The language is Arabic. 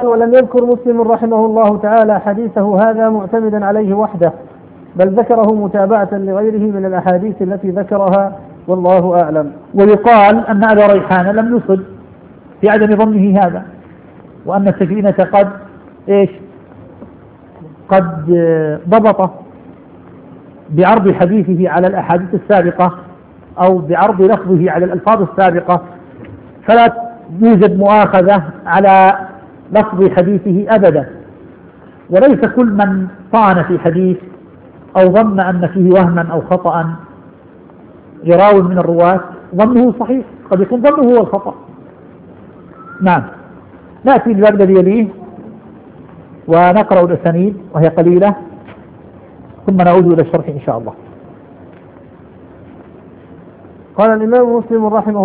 ولم يذكر مسلم رحمه الله تعالى حديثه هذا معتمدا عليه وحده، بل ذكره متابعة لغيره من الأحاديث التي ذكرها، والله أعلم. ويقال أن أبا ريحانة لم يصد في عدم ظنه هذا، وأن السفينة قد ضبط بعرض حديثه على الأحاديث السابقة أو بعرض لفظه على الألفاظ السابقة، فلا يوجد مؤاخذة على لفظ حديثه أبدا. وليس كل من طعن في حديث أو ظن أن فيه وهما أو خطأ يراو من الرواة ظنه صحيح، قد يكون ظنه هو الخطأ. نعم. نأتي للباب الذي يليه ونقرأ الأسانيد وهي قليلة، ثم نعود إلى الشرح إن شاء الله. قال الإمام مسلم رحمه